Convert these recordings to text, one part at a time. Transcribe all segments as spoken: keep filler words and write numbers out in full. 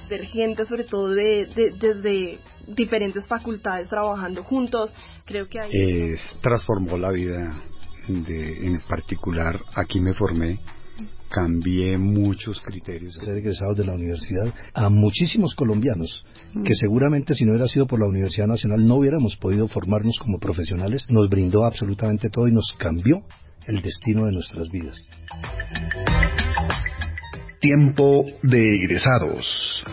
conocer gente, sobre todo de, de, desde diferentes facultades trabajando juntos. Creo que ahí... Eh, transformó la vida, de, en particular aquí me formé, cambié muchos criterios. Ser egresados de la universidad a muchísimos colombianos que seguramente si no hubiera sido por la Universidad Nacional no hubiéramos podido formarnos como profesionales. Nos brindó absolutamente todo y nos cambió el destino de nuestras vidas. Tiempo de egresados.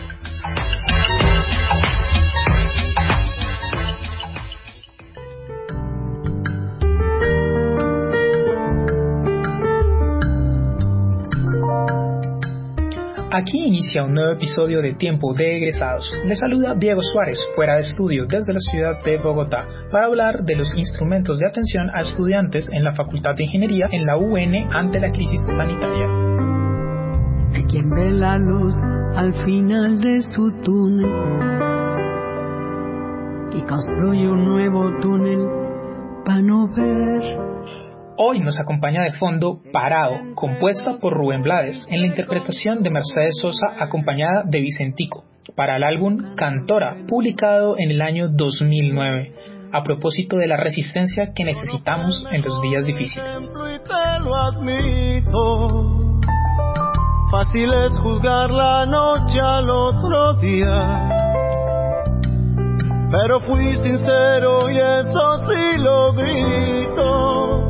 Aquí inicia un nuevo episodio de Tiempo de Egresados. Les saluda Diego Suárez, fuera de estudio desde la ciudad de Bogotá, para hablar de los instrumentos de atención a estudiantes en la Facultad de Ingeniería en la U N ante la crisis sanitaria. De quien ve la luz al final de su túnel y construye un nuevo túnel para no ver. Hoy nos acompaña de fondo Parado, compuesta por Rubén Blades, en la interpretación de Mercedes Sosa acompañada de Vicentico, para el álbum Cantora, publicado en el año dos mil nueve, a propósito de la resistencia que necesitamos en los días difíciles. Fácil es juzgar la noche al otro día, pero fui sincero y eso sí lo grito,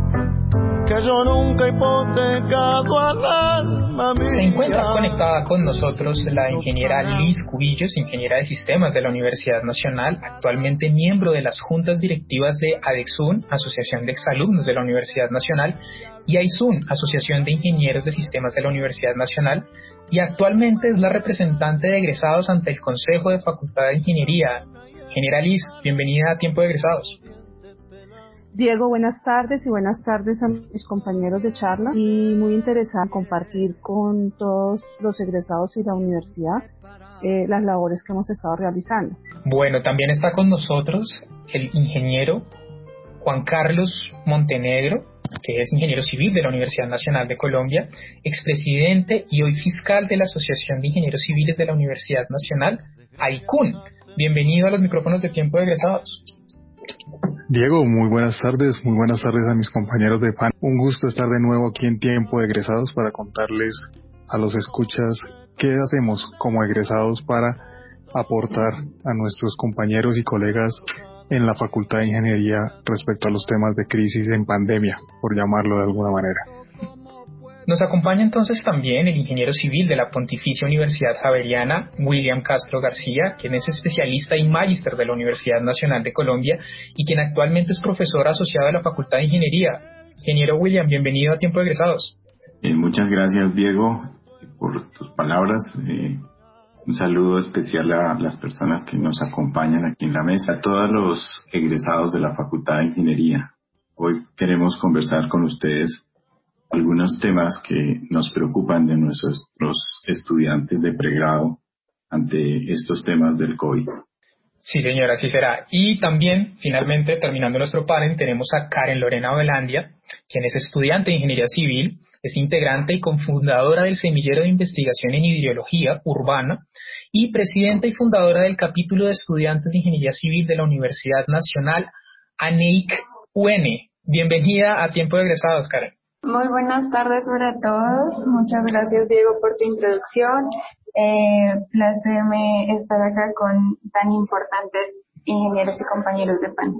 que yo nunca he hipotecado al alma mía. Se encuentra conectada con nosotros la ingeniera Liz Cubillos, ingeniera de sistemas de la Universidad Nacional, actualmente miembro de las juntas directivas de ADEXUN, Asociación de Exalumnos de la Universidad Nacional, y AISUN, Asociación de Ingenieros de Sistemas de la Universidad Nacional, y actualmente es la representante de egresados ante el Consejo de Facultad de Ingeniería. Ingeniera Liz, bienvenida a Tiempo de Egresados. Diego, buenas tardes y buenas tardes a mis compañeros de charla, y muy interesada en compartir con todos los egresados y la universidad eh, las labores que hemos estado realizando. Bueno, también está con nosotros el ingeniero Juan Carlos Montenegro, que es ingeniero civil de la Universidad Nacional de Colombia, expresidente y hoy fiscal de la Asociación de Ingenieros Civiles de la Universidad Nacional, AICUN. Bienvenido a los micrófonos de Tiempo de Egresados. Diego, muy buenas tardes, muy buenas tardes a mis compañeros de PAN. Un gusto estar de nuevo aquí en Tiempo de Egresados para contarles a los escuchas qué hacemos como egresados para aportar a nuestros compañeros y colegas en la Facultad de Ingeniería respecto a los temas de crisis en pandemia, por llamarlo de alguna manera. Nos acompaña entonces también el ingeniero civil de la Pontificia Universidad Javeriana, William Castro García, quien es especialista y magíster de la Universidad Nacional de Colombia y quien actualmente es profesor asociado de la Facultad de Ingeniería. Ingeniero William, bienvenido a Tiempo de Egresados. Eh, muchas gracias, Diego, por tus palabras. Eh, un saludo especial a las personas que nos acompañan aquí en la mesa, a todos los egresados de la Facultad de Ingeniería. Hoy queremos conversar con ustedes algunos temas que nos preocupan de nuestros los estudiantes de pregrado ante estos temas del COVID. Sí, señora, así será. Y también, finalmente, terminando nuestro panel, tenemos a Karen Lorena Velandia, quien es estudiante de Ingeniería Civil, es integrante y cofundadora del Semillero de Investigación en Hidrología Urbana y presidenta y fundadora del capítulo de estudiantes de Ingeniería Civil de la Universidad Nacional ANEIC-U N. Bienvenida a Tiempo de Egresados, Karen. Muy buenas tardes para todos. Muchas gracias, Diego, por tu introducción. Eh, placerme estar acá con tan importantes ingenieros y compañeros de panel.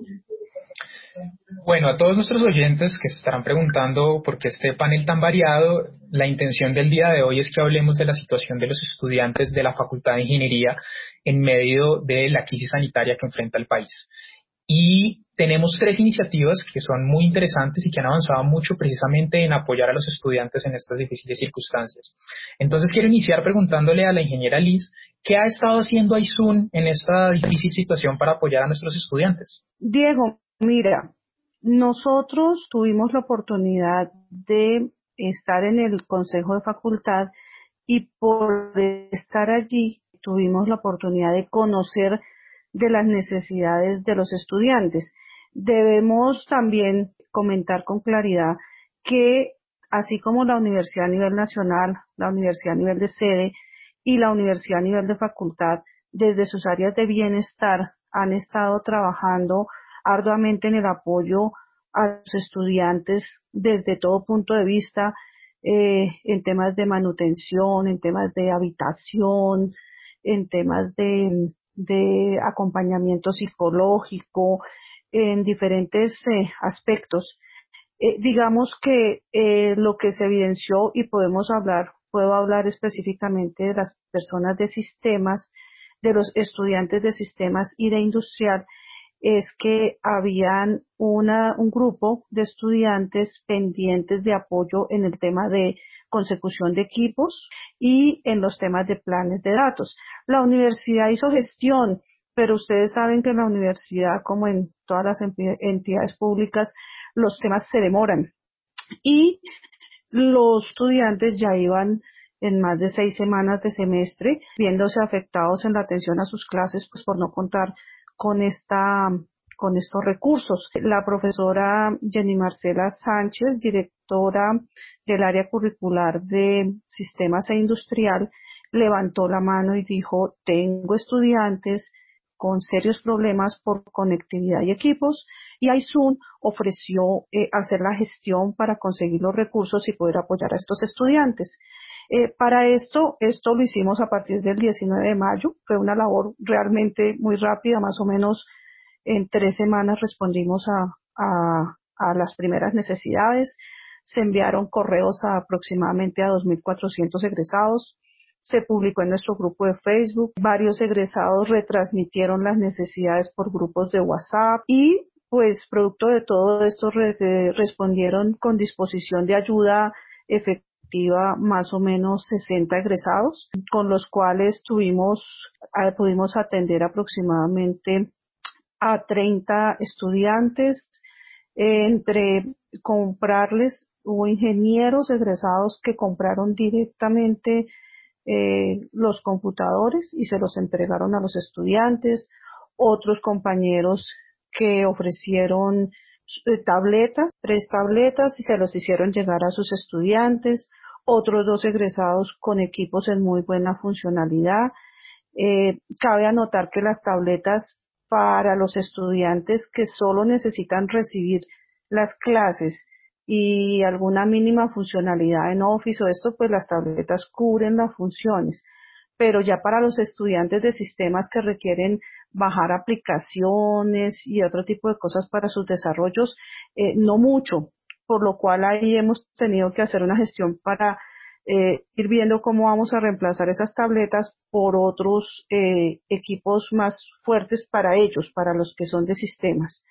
Bueno, a todos nuestros oyentes que se estarán preguntando por qué este panel tan variado, la intención del día de hoy es que hablemos de la situación de los estudiantes de la Facultad de Ingeniería en medio de la crisis sanitaria que enfrenta el país. Y tenemos tres iniciativas que son muy interesantes y que han avanzado mucho precisamente en apoyar a los estudiantes en estas difíciles circunstancias. Entonces quiero iniciar preguntándole a la ingeniera Liz, ¿qué ha estado haciendo AISUN en esta difícil situación para apoyar a nuestros estudiantes? Diego, mira, nosotros tuvimos la oportunidad de estar en el Consejo de Facultad y por estar allí tuvimos la oportunidad de conocer de las necesidades de los estudiantes. Debemos también comentar con claridad que así como la universidad a nivel nacional, la universidad a nivel de sede, y la universidad a nivel de facultad, desde sus áreas de bienestar, han estado trabajando arduamente en el apoyo a los estudiantes desde todo punto de vista, eh, en temas de manutención, en temas de habitación, en temas de, de acompañamiento psicológico, en diferentes eh, aspectos. Eh, digamos que eh, lo que se evidenció, y podemos hablar, puedo hablar específicamente de las personas de sistemas, de los estudiantes de sistemas y de industrial, es que habían una, un grupo de estudiantes pendientes de apoyo en el tema de consecución de equipos y en los temas de planes de datos. La universidad hizo gestión, pero ustedes saben que en la universidad, como en todas las entidades públicas, los temas se demoran. Y los estudiantes ya iban en más de seis semanas de semestre, viéndose afectados en la atención a sus clases, pues por no contar con esta, con estos recursos. La profesora Jenny Marcela Sánchez, directora del área curricular de Sistemas e Industrial, levantó la mano y dijo: tengo estudiantes con serios problemas por conectividad y equipos, y Aisun ofreció eh, hacer la gestión para conseguir los recursos y poder apoyar a estos estudiantes. Eh, para esto, esto lo hicimos a partir del diecinueve de mayo, fue una labor realmente muy rápida, más o menos en tres semanas respondimos a, a, a las primeras necesidades, se enviaron correos a aproximadamente a dos mil cuatrocientos egresados, se publicó en nuestro grupo de Facebook, varios egresados retransmitieron las necesidades por grupos de WhatsApp y pues producto de todo esto re, eh, respondieron con disposición de ayuda efectiva más o menos sesenta egresados, con los cuales tuvimos, eh, pudimos atender aproximadamente a treinta estudiantes, eh, entre comprarles, hubo ingenieros egresados que compraron directamente eh, los computadores y se los entregaron a los estudiantes, otros compañeros que ofrecieron eh, tabletas, tres tabletas y se los hicieron llegar a sus estudiantes, otros dos egresados con equipos en muy buena funcionalidad. Eh, cabe anotar que las tabletas para los estudiantes que solo necesitan recibir las clases y alguna mínima funcionalidad en Office o esto, pues las tabletas cubren las funciones. Pero ya para los estudiantes de sistemas que requieren bajar aplicaciones y otro tipo de cosas para sus desarrollos, eh, no mucho, por lo cual ahí hemos tenido que hacer una gestión para eh, ir viendo cómo vamos a reemplazar esas tabletas por otros eh, equipos más fuertes para ellos, para los que son de sistemas.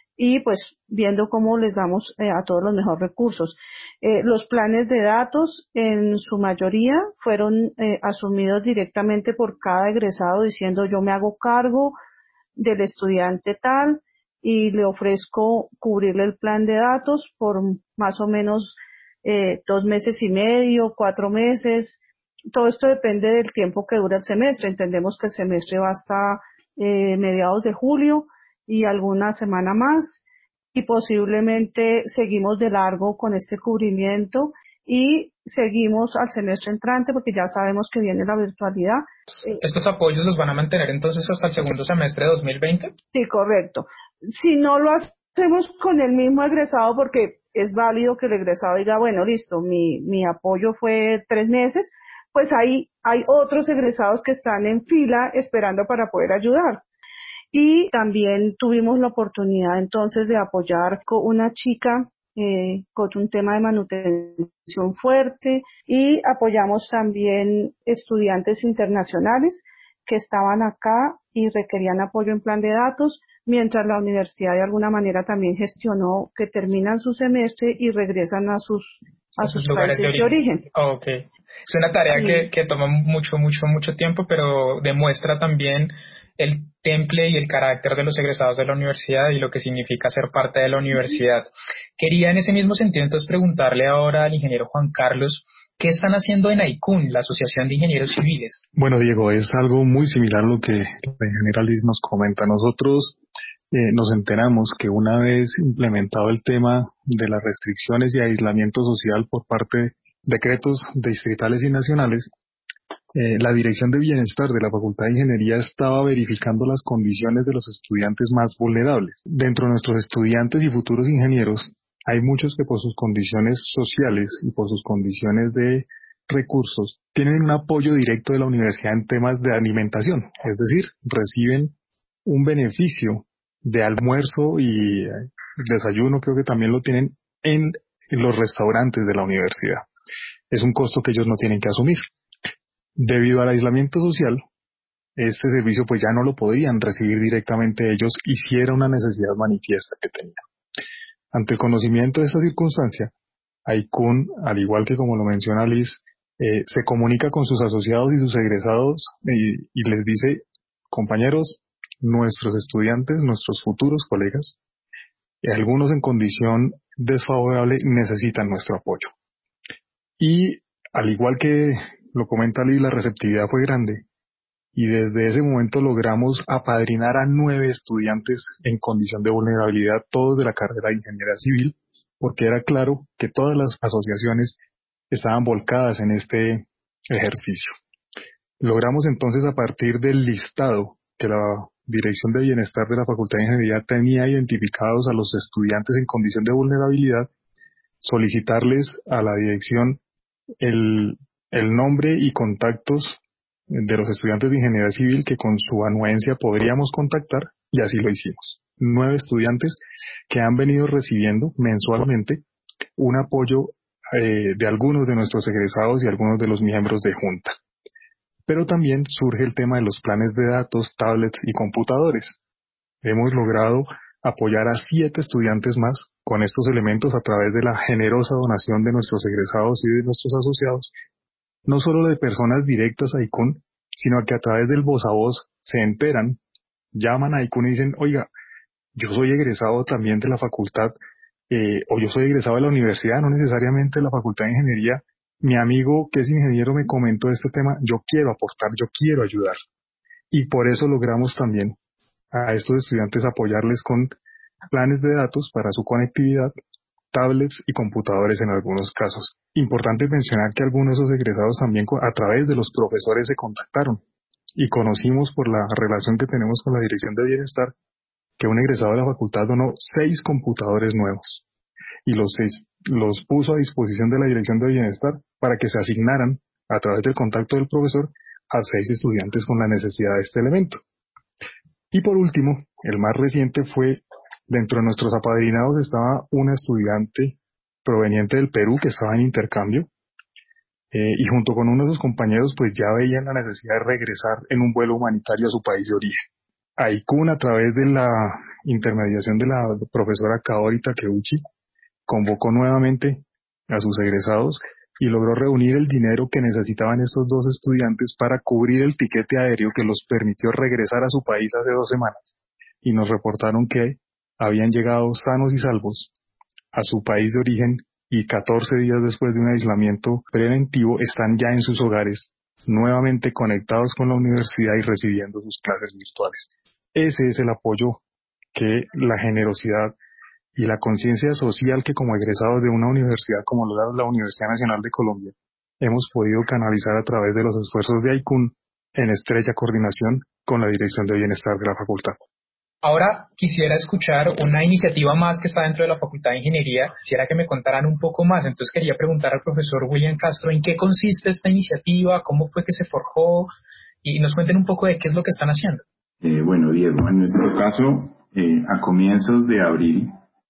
Y pues viendo cómo les damos eh, a todos los mejores recursos. Eh, los planes de datos en su mayoría fueron eh, asumidos directamente por cada egresado diciendo yo me hago cargo del estudiante tal y le ofrezco cubrirle el plan de datos por más o menos eh, dos meses y medio, cuatro meses. Todo esto depende del tiempo que dura el semestre. Entendemos que el semestre va hasta eh, mediados de julio y alguna semana más y posiblemente seguimos de largo con este cubrimiento y seguimos al semestre entrante porque ya sabemos que viene la virtualidad. ¿Estos apoyos los van a mantener entonces hasta el segundo semestre de dos mil veinte? Sí, correcto. Si no lo hacemos con el mismo egresado, porque es válido que el egresado diga, bueno, listo, mi, mi apoyo fue tres meses, pues ahí hay otros egresados que están en fila esperando para poder ayudar. Y también tuvimos la oportunidad entonces de apoyar con una chica eh, con un tema de manutención fuerte y apoyamos también estudiantes internacionales que estaban acá y requerían apoyo en plan de datos, mientras la universidad de alguna manera también gestionó que terminan su semestre y regresan a sus a sus lugares países de origen. de origen. Oh, ok. Es una tarea sí. que, que toma mucho, mucho, mucho tiempo, pero demuestra también el temple y el carácter de los egresados de la universidad y lo que significa ser parte de la universidad. Quería en ese mismo sentido entonces preguntarle ahora al ingeniero Juan Carlos, ¿qué están haciendo en AICUN, la Asociación de Ingenieros Civiles? Bueno, Diego, es algo muy similar a lo que la ingeniera Liz nos comenta. Nosotros eh, nos enteramos que una vez implementado el tema de las restricciones y aislamiento social por parte de decretos distritales y nacionales, eh, la Dirección de Bienestar de la Facultad de Ingeniería estaba verificando las condiciones de los estudiantes más vulnerables. Dentro de nuestros estudiantes y futuros ingenieros, hay muchos que por sus condiciones sociales y por sus condiciones de recursos tienen un apoyo directo de la universidad en temas de alimentación, es decir, reciben un beneficio de almuerzo y desayuno, creo que también lo tienen en los restaurantes de la universidad. Es un costo que ellos no tienen que asumir. Debido al aislamiento social, este servicio pues ya no lo podían recibir directamente ellos y sí era una necesidad manifiesta que tenían. Ante el conocimiento de esta circunstancia, AICUN, al igual que como lo menciona Liz, eh, se comunica con sus asociados y sus egresados y, y les dice, compañeros, nuestros estudiantes, nuestros futuros colegas, y algunos en condición desfavorable necesitan nuestro apoyo. Y al igual que lo comenta Liz, la receptividad fue grande y desde ese momento logramos apadrinar a nueve estudiantes en condición de vulnerabilidad, todos de la carrera de Ingeniería Civil, porque era claro que todas las asociaciones estaban volcadas en este ejercicio. Logramos entonces, a partir del listado que la Dirección de Bienestar de la Facultad de Ingeniería tenía identificados a los estudiantes en condición de vulnerabilidad, solicitarles a la dirección el, el nombre y contactos de los estudiantes de Ingeniería Civil que con su anuencia podríamos contactar, y así lo hicimos. Nueve estudiantes que han venido recibiendo mensualmente un apoyo eh, de algunos de nuestros egresados y algunos de los miembros de Junta. Pero también surge el tema de los planes de datos, tablets y computadores. Hemos logrado apoyar a siete estudiantes más con estos elementos a través de la generosa donación de nuestros egresados y de nuestros asociados, no solo de personas directas a AICUN, sino que a través del voz a voz se enteran, llaman a AICUN y dicen, oiga, yo soy egresado también de la facultad, eh, o yo soy egresado de la universidad, no necesariamente de la Facultad de Ingeniería, mi amigo que es ingeniero me comentó este tema, yo quiero aportar, yo quiero ayudar. Y por eso logramos también a estos estudiantes apoyarles con planes de datos para su conectividad, tablets y computadores en algunos casos. Importante mencionar que algunos de esos egresados también a través de los profesores se contactaron y conocimos por la relación que tenemos con la Dirección de Bienestar que un egresado de la facultad donó seis computadores nuevos y los, seis, los puso a disposición de la Dirección de Bienestar para que se asignaran a través del contacto del profesor a seis estudiantes con la necesidad de este elemento. Y por último, el más reciente fue, dentro de nuestros apadrinados estaba una estudiante proveniente del Perú que estaba en intercambio eh, y junto con uno de sus compañeros pues ya veían la necesidad de regresar en un vuelo humanitario a su país de origen. AICUN, a través de la intermediación de la profesora Kaori Takeuchi, convocó nuevamente a sus egresados y logró reunir el dinero que necesitaban estos dos estudiantes para cubrir el tiquete aéreo que los permitió regresar a su país hace dos semanas. Y nos reportaron que habían llegado sanos y salvos a su país de origen y catorce días después de un aislamiento preventivo están ya en sus hogares, nuevamente conectados con la universidad y recibiendo sus clases virtuales. Ese es el apoyo que la generosidad y la conciencia social que como egresados de una universidad como la Universidad Nacional de Colombia hemos podido canalizar a través de los esfuerzos de AICUN en estrecha coordinación con la Dirección de Bienestar de la Facultad. Ahora quisiera escuchar una iniciativa más que está dentro de la Facultad de Ingeniería. Quisiera que me contaran un poco más. Entonces quería preguntar al profesor William Castro en qué consiste esta iniciativa, cómo fue que se forjó y nos cuenten un poco de qué es lo que están haciendo. Eh, bueno, Diego, en nuestro caso, eh, a comienzos de abril,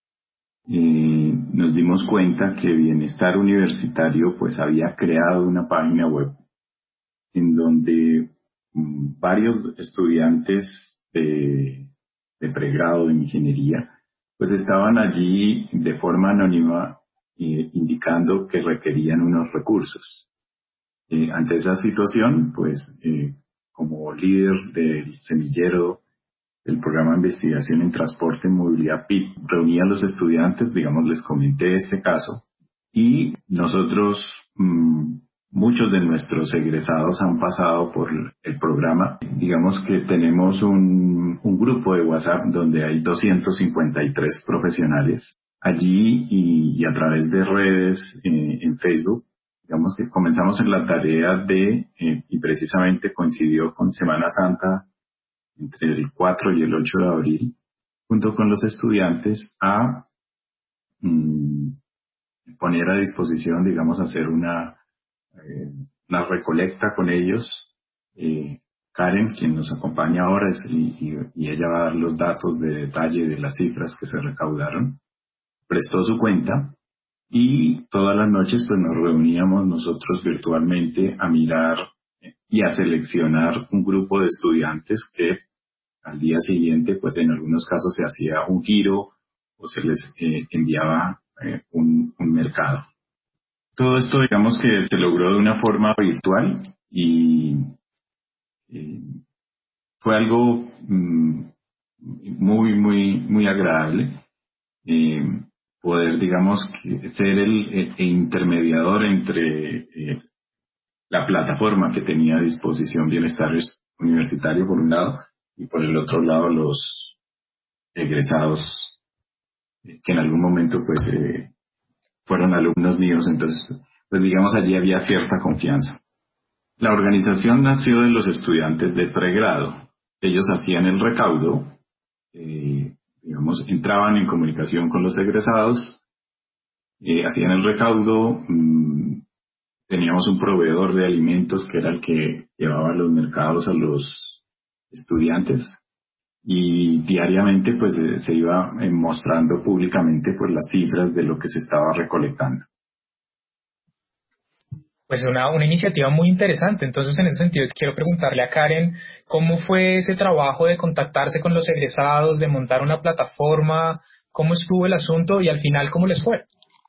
eh, nos dimos cuenta que Bienestar Universitario pues había creado una página web en donde um, varios estudiantes de, de pregrado de ingeniería pues estaban allí de forma anónima eh, indicando que requerían unos recursos. Eh, ante esa situación, pues eh, como líder del semillero del programa de investigación en transporte y movilidad P I T, reuní a los estudiantes, digamos, les comenté este caso y nosotros, mmm, muchos de nuestros egresados han pasado por el programa. Digamos que tenemos un, un grupo de WhatsApp donde hay doscientos cincuenta y tres profesionales. Allí y, y a través de redes eh, en Facebook digamos que comenzamos en la tarea de, eh, y precisamente coincidió con Semana Santa, entre el cuatro y el ocho de abril, junto con los estudiantes, a mmm, poner a disposición, digamos, hacer una, eh, una recolecta con ellos. Eh, Karen, quien nos acompaña ahora, es, y, y, y ella va a dar los datos de detalle de las cifras que se recaudaron, prestó su cuenta y todas las noches pues nos reuníamos nosotros virtualmente a mirar y a seleccionar un grupo de estudiantes que al día siguiente pues en algunos casos se hacía un giro o se les eh, enviaba eh, un, un mercado. Todo esto digamos que se logró de una forma virtual y eh, fue algo mm, muy muy muy agradable. Eh, poder, digamos, ser el, el, el intermediador entre eh, la plataforma que tenía a disposición Bienestar Universitario por un lado y por el otro lado los egresados eh, que en algún momento pues eh, fueron alumnos míos, entonces pues digamos allí había cierta confianza. La organización nació de los estudiantes de pregrado. Ellos hacían el recaudo, eh, digamos, entraban en comunicación con los egresados, eh, hacían el recaudo, mmm, teníamos un proveedor de alimentos que era el que llevaba los mercados a los estudiantes y diariamente pues eh, se iba eh, mostrando públicamente pues las cifras de lo que se estaba recolectando. Pues una, una iniciativa muy interesante. Entonces, en ese sentido, quiero preguntarle a Karen, ¿cómo fue ese trabajo de contactarse con los egresados, de montar una plataforma? ¿Cómo estuvo el asunto y al final cómo les fue?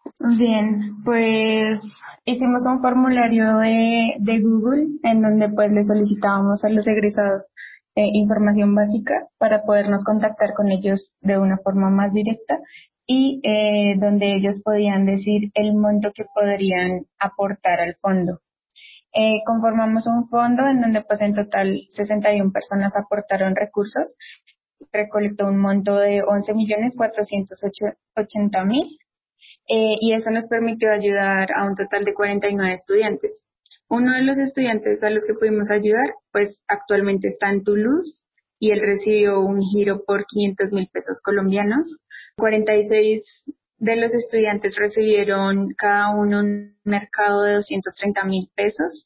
Bien, pues hicimos un formulario de, de Google en donde pues le solicitábamos a los egresados eh, información básica para podernos contactar con ellos de una forma más directa y eh, donde ellos podían decir el monto que podrían aportar al fondo. Eh, conformamos un fondo en donde pues en total sesenta y una personas aportaron recursos, recolectó un monto de once millones cuatrocientos ochenta mil eh, y eso nos permitió ayudar a un total de cuarenta y nueve estudiantes. Uno de los estudiantes a los que pudimos ayudar pues actualmente está en Toulouse y él recibió un giro por quinientos mil pesos colombianos. cuarenta y seis de los estudiantes recibieron cada uno un mercado de doscientos treinta mil pesos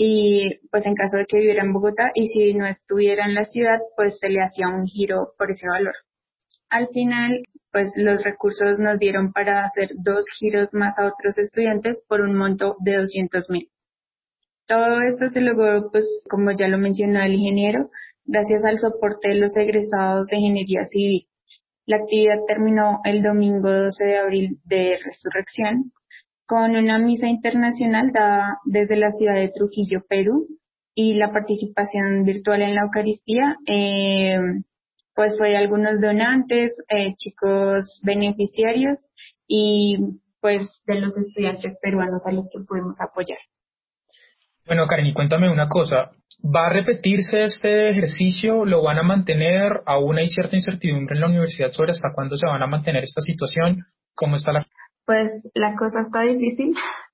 y pues en caso de que viviera en Bogotá y si no estuviera en la ciudad pues se le hacía un giro por ese valor. Al final pues los recursos nos dieron para hacer dos giros más a otros estudiantes por un monto de doscientos mil. Todo esto se logró pues como ya lo mencionó el ingeniero, gracias al soporte de los egresados de Ingeniería Civil. La actividad terminó el domingo doce de abril de Resurrección con una misa internacional dada desde la ciudad de Trujillo, Perú, y la participación virtual en la Eucaristía, eh, pues fue de algunos donantes, eh, chicos beneficiarios y pues de los estudiantes peruanos a los que pudimos apoyar. Bueno, Karen, y cuéntame una cosa. ¿Va a repetirse este ejercicio? ¿Lo van a mantener? Aún hay cierta incertidumbre en la universidad sobre hasta cuándo se van a mantener esta situación. ¿Cómo está la...? Pues la cosa está difícil,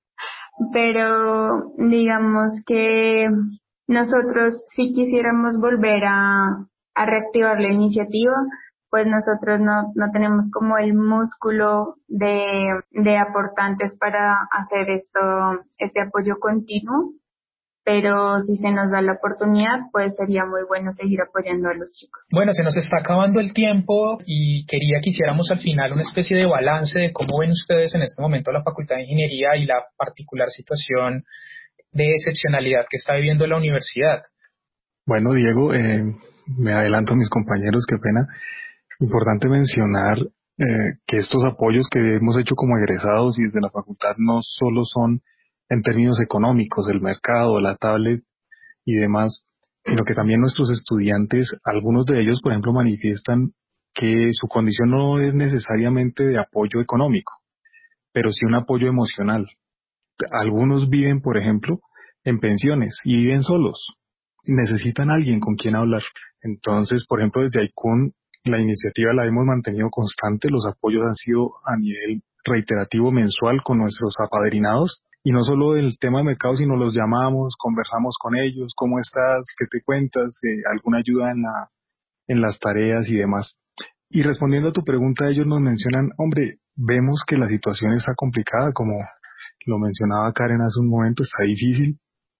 pero digamos que nosotros si quisiéramos volver a, a reactivar la iniciativa, pues nosotros no, no tenemos como el músculo de, de aportantes para hacer esto, este apoyo continuo. Pero si se nos da la oportunidad, pues sería muy bueno seguir apoyando a los chicos. Bueno, se nos está acabando el tiempo y quería que hiciéramos al final una especie de balance de cómo ven ustedes en este momento la Facultad de Ingeniería y la particular situación de excepcionalidad que está viviendo la universidad. Bueno, Diego, eh, me adelanto a mis compañeros, qué pena. Importante mencionar eh, que estos apoyos que hemos hecho como egresados y desde la facultad no solo son en términos económicos, del mercado, la tablet y demás, sino que también nuestros estudiantes, algunos de ellos, por ejemplo, manifiestan que su condición no es necesariamente de apoyo económico, pero sí un apoyo emocional. Algunos viven, por ejemplo, en pensiones y viven solos. Necesitan a alguien con quien hablar. Entonces, por ejemplo, desde AICUN, la iniciativa la hemos mantenido constante. Los apoyos han sido a nivel reiterativo mensual con nuestros apadrinados. y no solo del tema de mercado, sino los llamamos, conversamos con ellos, ¿cómo estás? ¿Qué te cuentas? Eh, ¿Alguna ayuda en la, en las tareas y demás? Y respondiendo a tu pregunta, ellos nos mencionan, hombre, vemos que la situación está complicada, como lo mencionaba Karen hace un momento, está difícil.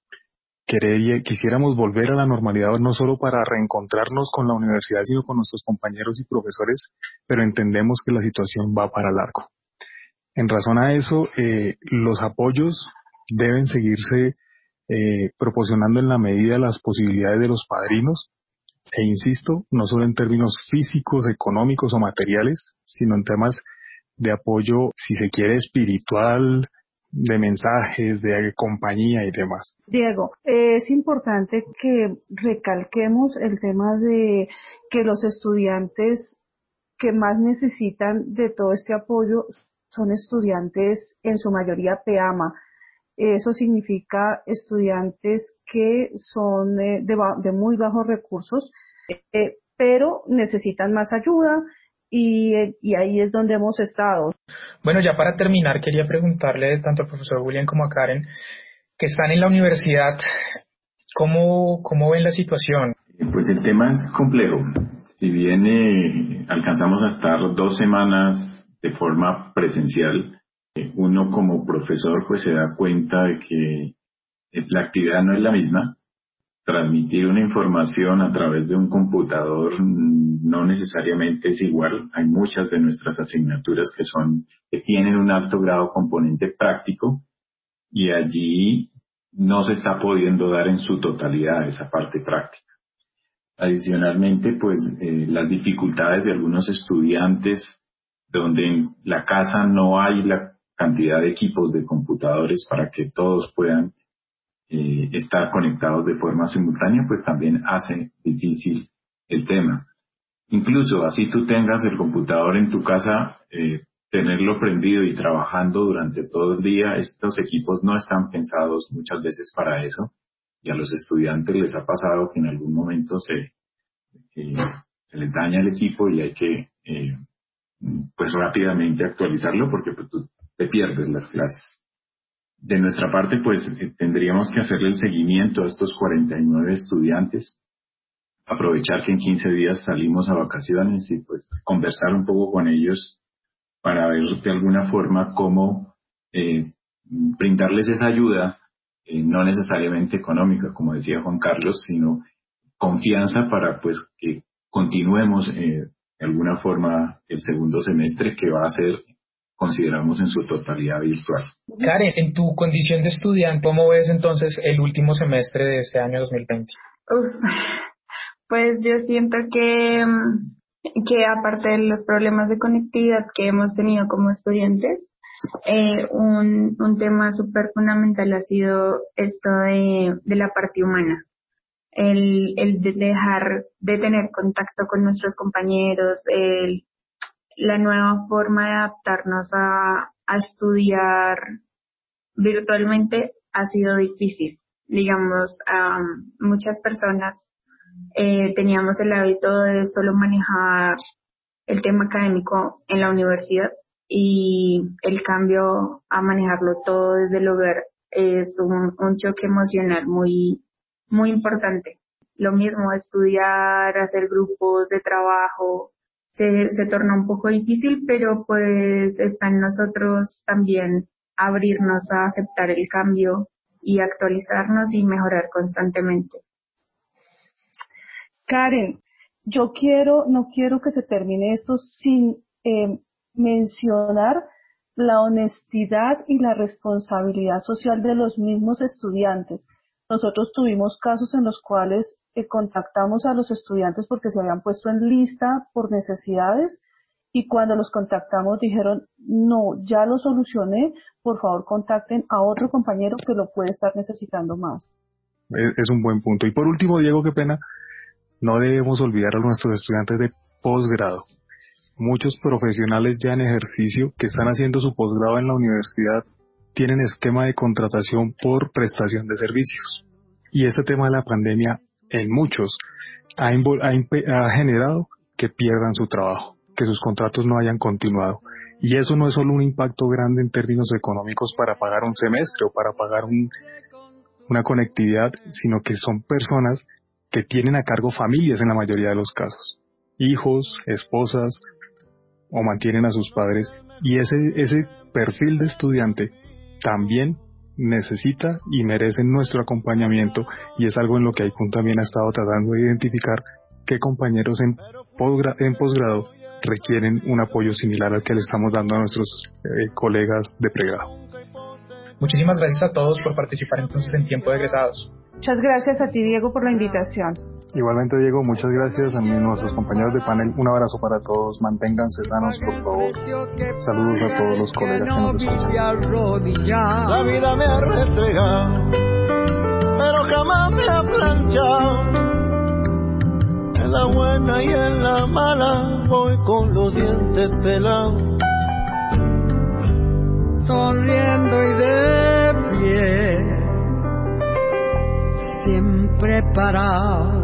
Querer, quisiéramos volver a la normalidad no solo para reencontrarnos con la universidad, sino con nuestros compañeros y profesores, pero entendemos que la situación va para largo. En razón a eso, eh, los apoyos deben seguirse eh, proporcionando en la medida de las posibilidades de los padrinos, e insisto, no solo en términos físicos, económicos o materiales, sino en temas de apoyo, si se quiere, espiritual, de mensajes, de compañía y demás. Diego, eh, es importante que recalquemos el tema de que los estudiantes que más necesitan de todo este apoyo son estudiantes, en su mayoría P A M A. Eso significa estudiantes que son eh, de, de muy bajos recursos, eh, pero necesitan más ayuda y, y ahí es donde hemos estado. Bueno, ya para terminar, quería preguntarle tanto al profesor William como a Karen, que están en la universidad, ¿cómo, cómo ven la situación? Pues el tema es complejo. Si bien eh, alcanzamos a estar dos semanas de forma presencial, eh, uno como profesor pues se da cuenta de que eh, la actividad no es la misma. Transmitir una información a través de un computador no necesariamente es igual. Hay muchas de nuestras asignaturas que son, que tienen un alto grado componente práctico y allí no se está pudiendo dar en su totalidad esa parte práctica. Adicionalmente, pues eh, las dificultades de algunos estudiantes donde en la casa no hay la cantidad de equipos de computadores para que todos puedan Eh, estar conectados de forma simultánea, pues también hace difícil el tema. Incluso así tú tengas el computador en tu casa, eh, tenerlo prendido y trabajando durante todo el día, estos equipos no están pensados muchas veces para eso, y a los estudiantes les ha pasado que en algún momento se, eh, se les daña el equipo y hay que eh, pues rápidamente actualizarlo porque pues, tú te pierdes las clases. De nuestra parte, pues eh, tendríamos que hacerle el seguimiento a estos cuarenta y nueve estudiantes, aprovechar que en quince días salimos a vacaciones y pues conversar un poco con ellos para ver de alguna forma cómo eh, brindarles esa ayuda, eh, no necesariamente económica, como decía Juan Carlos, sino confianza para pues que continuemos eh, de alguna forma el segundo semestre que va a ser, consideramos en su totalidad virtual. Karen, en tu condición de estudiante, ¿cómo ves entonces el último semestre de este año dos mil veinte? Uf, pues yo siento que, que aparte de los problemas de conectividad que hemos tenido como estudiantes, eh, un, un tema súper fundamental ha sido esto de, de la parte humana. El, el de dejar de tener contacto con nuestros compañeros, el la nueva forma de adaptarnos a, a estudiar virtualmente ha sido difícil. Digamos, um, muchas personas eh, teníamos el hábito de solo manejar el tema académico en la universidad y el cambio a manejarlo todo desde el hogar es un, un choque emocional muy, muy importante. Lo mismo, estudiar, hacer grupos de trabajo, Se, se torna un poco difícil, pero pues está en nosotros también abrirnos a aceptar el cambio y actualizarnos y mejorar constantemente. Karen, yo quiero, no quiero que se termine esto sin eh, mencionar la honestidad y la responsabilidad social de los mismos estudiantes. Nosotros tuvimos casos en los cuales eh, contactamos a los estudiantes porque se habían puesto en lista por necesidades y cuando los contactamos dijeron, no, ya lo solucioné, por favor contacten a otro compañero que lo puede estar necesitando más. Es, es un buen punto. Y por último, Diego, qué pena, no debemos olvidar a nuestros estudiantes de posgrado. Muchos profesionales ya en ejercicio que están haciendo su posgrado en la universidad tienen esquema de contratación por prestación de servicios. Y este tema de la pandemia en muchos ha, ha, ha generado que pierdan su trabajo, que sus contratos no hayan continuado. Y eso no es solo un impacto grande en términos económicos para pagar un semestre o para pagar un, una conectividad, sino que son personas que tienen a cargo familias en la mayoría de los casos, hijos, esposas, o mantienen a sus padres, y ese, ese perfil de estudiante también necesita y merece nuestro acompañamiento, y es algo en lo que Aicún también ha estado tratando de identificar qué compañeros en, posgra, en posgrado requieren un apoyo similar al que le estamos dando a nuestros eh, colegas de pregrado. Muchísimas gracias a todos por participar entonces en Tiempo de Egresados. Muchas gracias a ti, Diego, por la invitación. Igualmente, Diego, muchas gracias a mí, nuestros compañeros de panel. Un abrazo para todos. Manténganse sanos, por favor. Saludos a todos los colegas que nos escuchan. La vida me ha restregado, pero jamás me ha planchado. En la buena y en la mala voy con los dientes pelados. Sonriendo y de pie, siempre parado.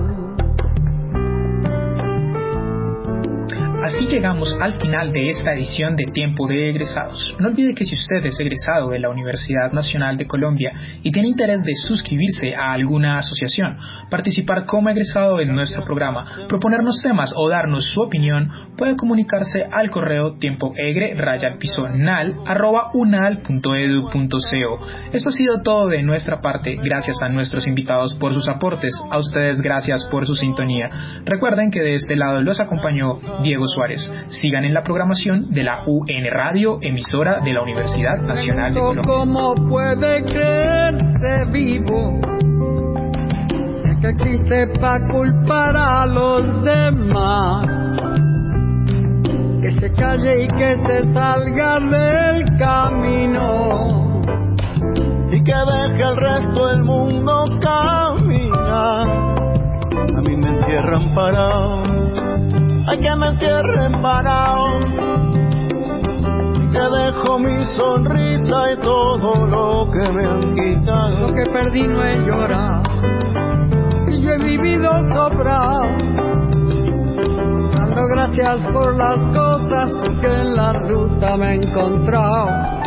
Así llegamos al final de esta edición de Tiempo de Egresados. No olvide que si usted es egresado de la Universidad Nacional de Colombia y tiene interés de suscribirse a alguna asociación, participar como egresado en nuestro programa, proponernos temas o darnos su opinión, puede comunicarse al correo tiempoegre raya piso nal arroba unal punto edu punto co. Esto ha sido todo de nuestra parte. Gracias a nuestros invitados por sus aportes. A ustedes gracias por su sintonía. Recuerden que de este lado los acompañó Diego Suárez. Sigan en la programación de la U N Radio, emisora de la Universidad Nacional de Colombia. ¿Cómo puede creerse vivo? Que existe para culpar a los demás. Que se calle y que se salga del camino. Y que deje el resto del mundo caminar. A mí me encierran parado. Hay que me encierren parado, que dejo mi sonrisa y todo lo que me han quitado. Lo que perdí no he llorado, y yo he vivido sobrado, dando gracias por las cosas que en la ruta me he encontrado.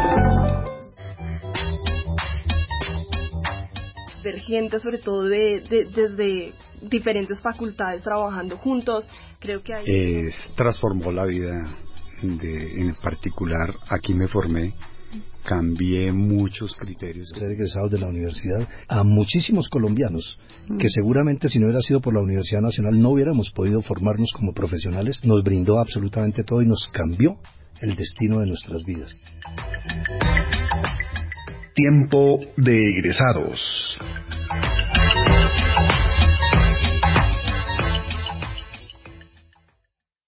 Divergentes, sobre todo de, de, desde diferentes facultades trabajando juntos. Creo que hay... Eh, transformó la vida de, en particular, aquí me formé, cambié muchos criterios. Ser egresados de la universidad a muchísimos colombianos, mm. que seguramente si no hubiera sido por la Universidad Nacional no hubiéramos podido formarnos como profesionales, nos brindó absolutamente todo y nos cambió el destino de nuestras vidas. Tiempo de egresados.